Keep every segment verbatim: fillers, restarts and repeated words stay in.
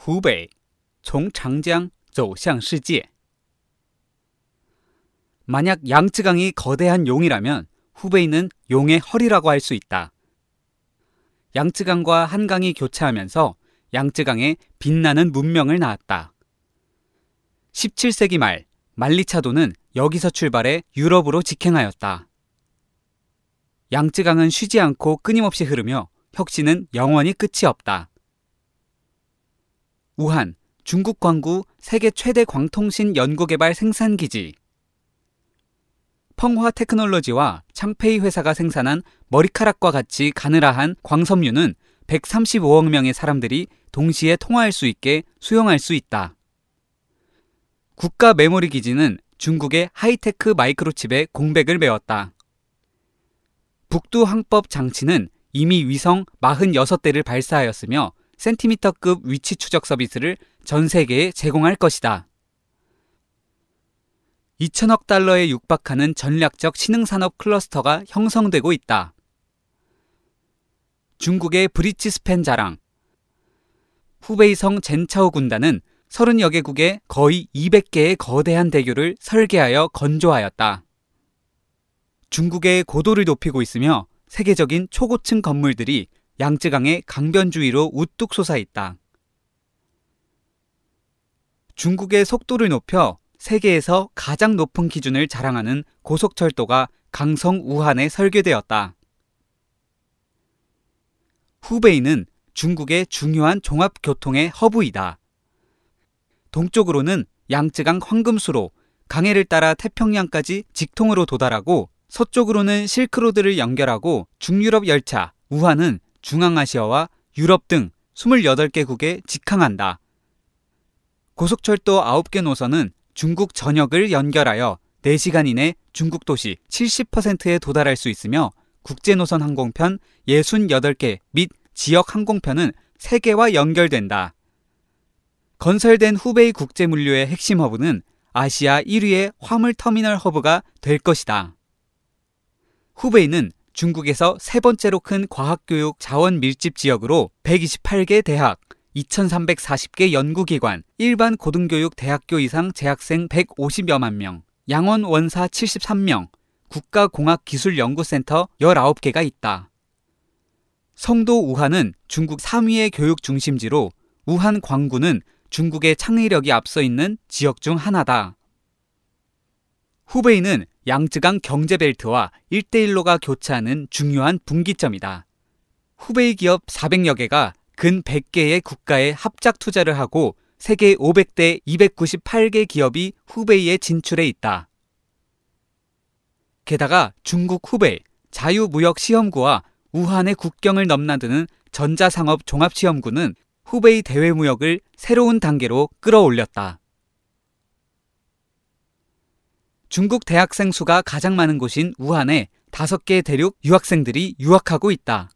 湖北从长江走向世界. 만약 양쯔강이 거대한 용이라면 후베이는 용의 허리라고 할 수 있다. 양쯔강과 한강이 교차하면서 양쯔강에 빛나는 문명을 낳았다. 십칠 세기 말 만리차도는 여기서 출발해 유럽으로 직행하였다. 양쯔강은 쉬지 않고 끊임없이 흐르며 혁신은 영원히 끝이 없다. 우한, 중국 광구 세계 최대 광통신 연구개발 생산기지. 펑화 테크놀로지와 창페이 회사가 생산한 머리카락과 같이 가느라한 광섬유는 백삼십오억 명의 사람들이 동시에 통화할 수 있게 수용할 수 있다. 국가 메모리 기지는 중국의 하이테크 마이크로칩의 공백을 메웠다. 북두 항법 장치는 이미 위성 사십육 대를 발사하였으며 센티미터급 위치 추적 서비스를 전 세계에 제공할 것이다. 이천억 달러에 육박하는 전략적 신흥산업 클러스터가 형성되고 있다. 중국의 브릿지스팬 자랑. 후베이성 젠차오 군단은 서른여 개국에 거의 이백 개의 거대한 대교를 설계하여 건조하였다. 중국의 고도를 높이고 있으며 세계적인 초고층 건물들이 양쯔강의 강변 주위로 우뚝 솟아있다. 중국의 속도를 높여 세계에서 가장 높은 기준을 자랑하는 고속철도가 강성 우한에 설계되었다. 후베이는 중국의 중요한 종합교통의 허브이다. 동쪽으로는 양쯔강 황금수로 강해를 따라 태평양까지 직통으로 도달하고 서쪽으로는 실크로드를 연결하고 중유럽 열차 우한은 중앙아시아와 유럽 등 이십팔 개국에 직항한다. 고속철도 아홉 개 노선은 중국 전역을 연결하여 네 시간 이내 중국 도시 칠십 퍼센트에 도달할 수 있으며 국제노선 항공편 육십팔 개 및 지역 항공편은 세 개와 연결된다. 건설된 후베이 국제물류의 핵심 허브는 아시아 일 위의 화물터미널 허브가 될 것이다. 후베이는 중국에서 세 번째로 큰 과학교육 자원 밀집 지역으로 백이십팔 개 대학, 이천삼백사십 개 연구기관, 일반 고등교육 대학교 이상 재학생 백오십여만 명, 양원 원사 칠십삼 명, 국가공학기술연구센터 열아홉 개가 있다. 성도 우한은 중국 삼 위의 교육 중심지로 우한 광구는 중국의 창의력이 앞서 있는 지역 중 하나다. 후베이는 양쯔강 경제벨트와 일대일로가 교차하는 중요한 분기점이다. 후베이 기업 사백여 개가 근 백 개의 국가에 합작 투자를 하고 세계 오백 대 이백구십팔 개 기업이 후베이에 진출해 있다. 게다가 중국 후베이 자유무역시험구와 우한의 국경을 넘나드는 전자상업 종합시험구는 후베이 대외무역을 새로운 단계로 끌어올렸다. 중국 대학생 수가 가장 많은 곳인 우한에 다섯 개 대륙 유학생들이 유학하고 있다.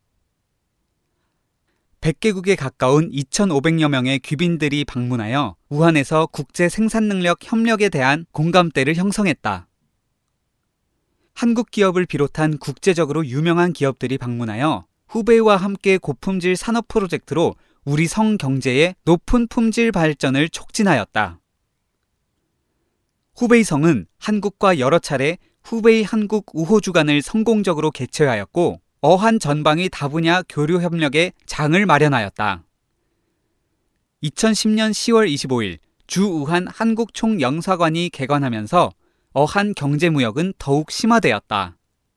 백 개국에 가까운 이천오백여 명의 귀빈들이 방문하여 우한에서 국제 생산능력 협력에 대한 공감대를 형성했다. 한국 기업을 비롯한 국제적으로 유명한 기업들이 방문하여 후베이와 함께 고품질 산업 프로젝트로 우리 성 경제의 높은 품질 발전을 촉진하였다. 후베이성은 한국과 여러 차례 후베이 한국 우호주간을 성공적으로 개최하였고 어한 전방위 다분야 교류 협력의 장을 마련하였다. 이천십 년 시월 이십오일 주우한 한국총영사관이 개관하면서 어한 경제무역은 더욱 심화되었다.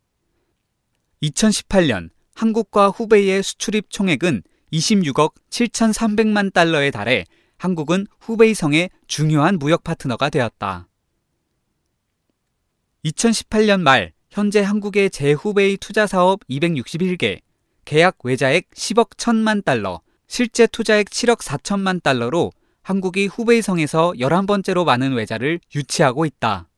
이천십팔 년 한국과 후베이의 수출입 총액은 이십육억 칠천삼백만 달러에 달해 한국은 후베이성의 중요한 무역 파트너가 되었다. 이천십팔 년 말 현재 한국의 제후베이 투자사업 이백육십일 개, 계약 외자액 십억 천만 달러, 실제 투자액 칠억 사천만 달러로 한국이 후베이성에서 열한 번째로 많은 외자를 유치하고 있다.